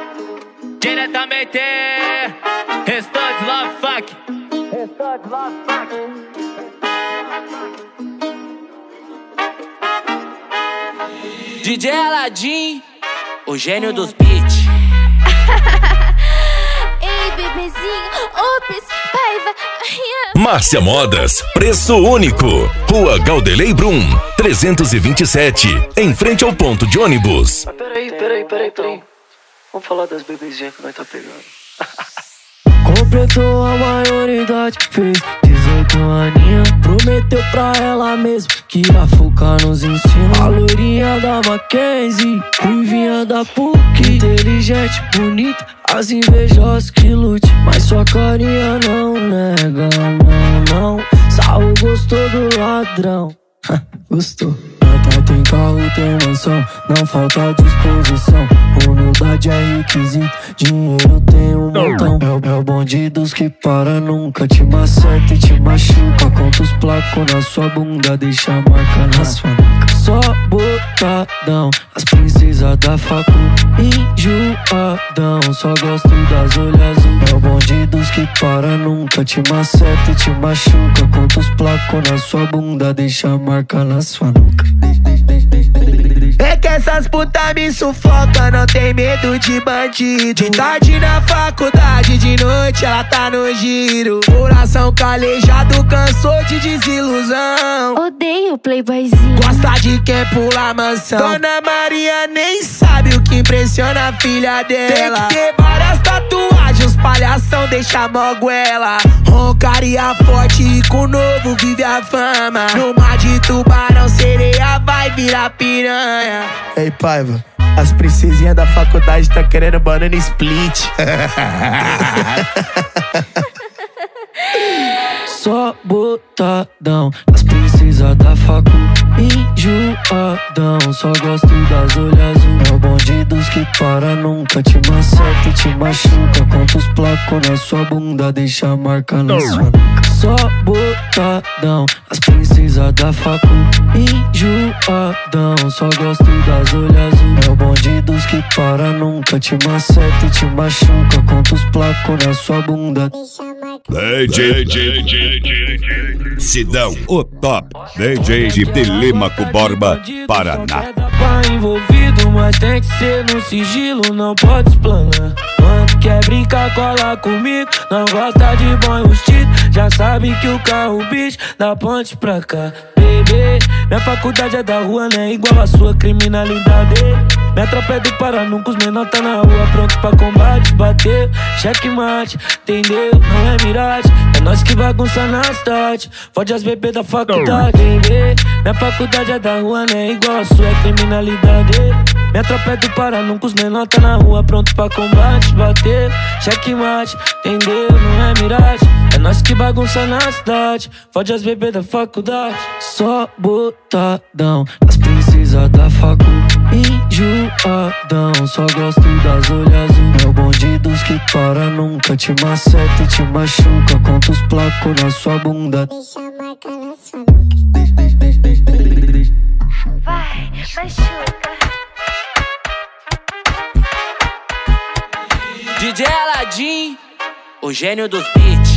Diretamente, Restantes Love Funk. DJ Aladim, o gênio dos beats. Ei, bebezinho, ops, paiva. Márcia Modas, preço único. Rua Galdelei Brum, 327, em frente ao ponto de ônibus. Peraí. Vamos falar das bebezinhas que nós tá pegando. Completou a maioridade, fez 18 aninhos. Prometeu pra ela mesmo que ia focar nos ensinos. A loirinha da Mackenzie, ruivinha da PUC, inteligente, bonita, as invejosas que lute. Mas sua carinha não nega, não. Saul gostou do ladrão. Gostou. Tem carro, tem mansão, não falta disposição. Humildade é requisito, dinheiro tem um montão. É o bonde dos que para, nunca te maceta e te machuca. Conta os placos na sua bunda, deixa a marca na sua nuca. Só botadão, as princesas da facu, enjoadão. Só gosto das olhas azul. É o bonde dos que para, nunca te maceta e te machuca. Conta os placos na sua bunda, deixa a marca na sua nuca. É que essas putas me sufoca, não tem medo de bandido. De tarde na faculdade, de noite ela tá no giro. Coração calejado, cansou de desilusão. Odeio playboyzinho. Gosta de quem pula mansão. Dona Maria nem sabe o que impressiona a filha dela. Tem que ter várias tatuagens, os palhação deixa moguela. Roncaria forte e com novo vive a fama. No mar de tubarão, sereia vai virar piranha. Ei, Paiva, as princesinhas da faculdade tá querendo banana split. Só botadão, as princesas da facu, enjoadão. Só gosto das olhas azul. É o bonde dos que para, nunca te maceta e te machuca. Conta os placos na sua bunda, deixa a marca na sua nuca. Só botadão, as princesas da facu, enjoadão. Só gosto das olhas azul. É o bonde dos que para, nunca te maceta e te machuca. Conta os placos na sua bunda. DJ Sidão, o top. DJ de Telêmaco Borba, Paraná. Tá envolvido, mas tem que ser no sigilo, não pode explanar. Quando quer brincar, cola comigo, não gosta de bom enrustido. Já sabe que o carro bicho da ponte pra cá. Bebê, minha faculdade é da rua, não é igual a sua criminalidade. Minha tropa é do Paraná, os menor tá na rua, pronto pra combate. Bateu, checkmate, entendeu? Não é miragem, é nós que bagunça na cidade. Fode as bebês da faculdade, bebê. Minha faculdade é da rua, não é igual a sua criminalidade. Minha tropa é do Paraná, os menor tá na rua, pronto pra combate. Bateu, checkmate, entendeu? Não é miragem, é nós que bagunça na cidade. Fode as bebês da faculdade. Só botadão, as princesas da facu, enjoadão. Só gosto das olhas azul. É o bonde dos que para, nunca te maceta e te machuca. Conta os placos na sua bunda, Deixa a marca na sua nuca. Vai, machuca. DJ Aladim, o gênio dos beats.